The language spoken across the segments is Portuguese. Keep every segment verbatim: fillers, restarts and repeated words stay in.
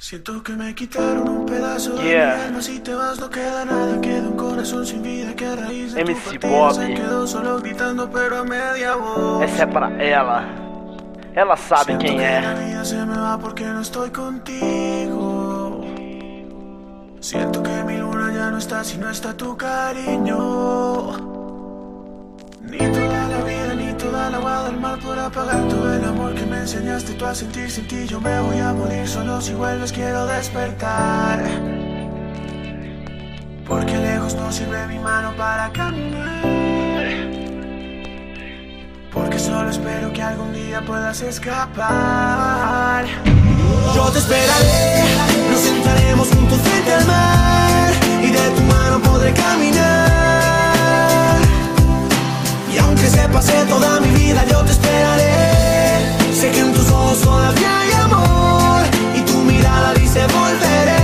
Siento que me quitaron un pedazo de Yeah. mi alma. Si te vas no queda nada, queda un corazón sin vida que a raíz de M tu C partida Bob. se quedó solo gritando pero a media voz. Essa é pra ela. Ela sabe Siento quem que é. la vida se me va porque no estoy contigo. Siento que mi luna ya no está si no está tu cariño. Ni toda la vida ni toda la agua del mar podrá pagar todo el amor que me enseñaste tú a sentir sin ti. Yo me voy a morir solo si vuelves, quiero despertar. Porque lejos no sirve mi mano para caminar. Porque solo espero que algún día puedas escapar. Yo te esperaré, nos sentaremos juntos frente al mar y de tu mano podré caminar. Y aunque se pase toda mi vida yo te esperaré. Sé que en tus ojos todavía hay amor y tu mirada dice volveré.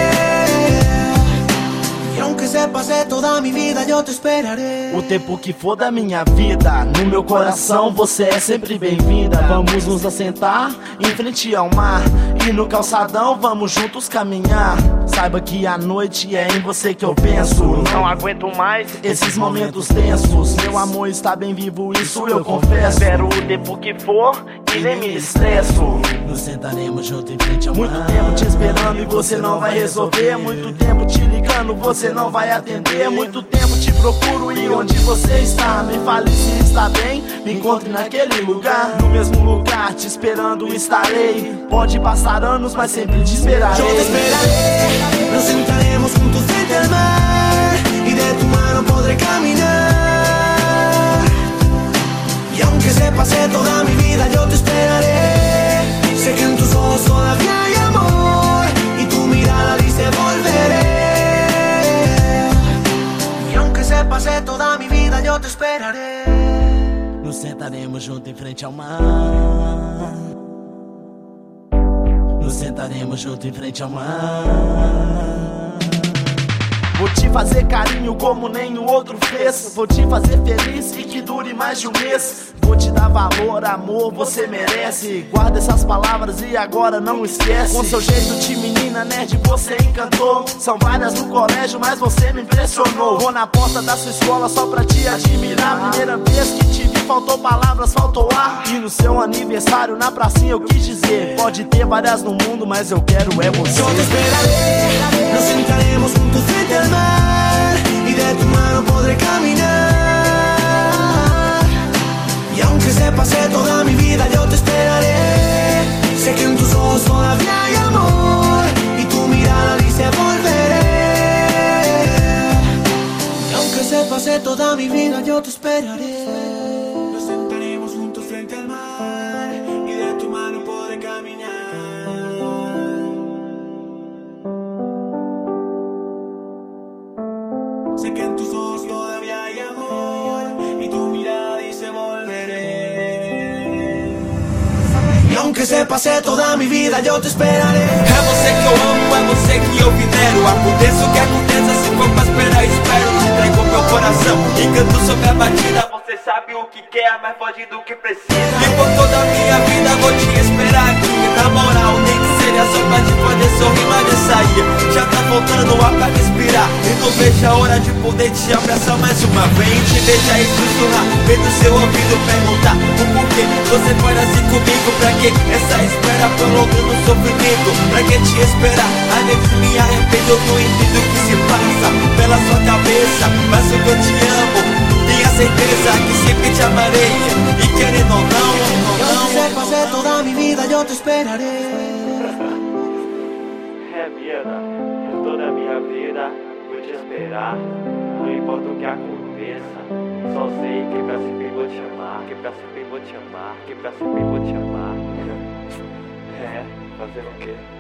E aunque se pase toda mi vida eu te esperarei. O tempo que for da minha vida, no meu coração você é sempre bem-vinda. Vamos nos assentar em frente ao mar e no calçadão vamos juntos caminhar. Saiba que a noite é em você que eu penso. Não aguento mais esses momentos tensos. Meu amor está bem vivo, isso eu confesso. Espero o tempo que for e nem me estresso. Nos sentaremos junto em frente ao mar. Muito tempo te esperando e você não vai resolver. Muito tempo te ligando, você não vai atender. Muito tempo te procuro e onde você está? Me fale se está bem, me encontre naquele lugar. No mesmo lugar, te esperando estarei. Pode passar anos, mas sempre te esperarei. Eu te esperarei, nos sentaremos juntos frente al mar y de tu mano podré caminar. Y aunque se pase toda mi vida yo te esperaré. Sé que en tus ojos todavía hay amor y tu mirada dice volveré. Y aunque se pase toda mi vida yo te esperaré. Nos sentaremos junto em frente ao mar. Nos sentaremos junto em frente ao mar. Vou te fazer carinho como nenhum outro fez. Vou te fazer feliz e que dure mais de um mês. Vou te dar valor, amor, você merece. Guarda essas palavras e agora não esquece. Com seu jeito de menina nerd você encantou. São várias no colégio, mas você me impressionou. Vou na porta da sua escola só pra te admirar. Primeira vez que te vi faltou palavras, faltou ar. E no seu aniversário na pracinha eu quis dizer: pode ter várias no mundo, mas eu quero é você. Yo te esperaré, nos sentaremos juntos frente al mar y de tu mano podré caminar. Y aunque se pase toda mi vida yo te esperaré. Sé que en tus ojos todavía hay amor y tu mirada dice volveré. Y aunque se pase toda mi vida yo te esperaré. Nos sentaremos juntos frente al mar y de tu mano podré caminar. Sé que en tus ojos todavía hay amor y tu mirada dice volveré. E aunque se pase toda mi vida yo te esperaré. É você que eu amo, é você que eu venero. Aconteça o que aconteça, se for pra esperar, espero. Te entrego meu coração e canto sobre a batida. Você sabe o que quer, mas foge do que precisa. E por toda a minha vida vou te esperar aqui. Na moral, nem que seja só pra te fazer sorrir, mas já saía. Já tá faltando ar pra respirar. E não vejo a hora de poder te abraçar mais uma vez. Te deixar e sussurrar, vem no seu ouvido perguntar o porquê você faz assim comigo. Pra que essa espera prolongando o sofrimento? Pra que te esperar? Às vezes me arrependo, eu não entendo o que se passa pela sua cabeça. Mas o que eu te amo, tenha certeza que sempre te amarei. E querendo ou não, ou Y não, aunque se pase toda mi vida yo te esperaré. É vida, por toda a minha vida vou te esperar. Não importa o que aconteça, só sei que pra sempre vou te amar. Que pra sempre vou te amar, que pra sempre vou te amar. É, fazer o quê?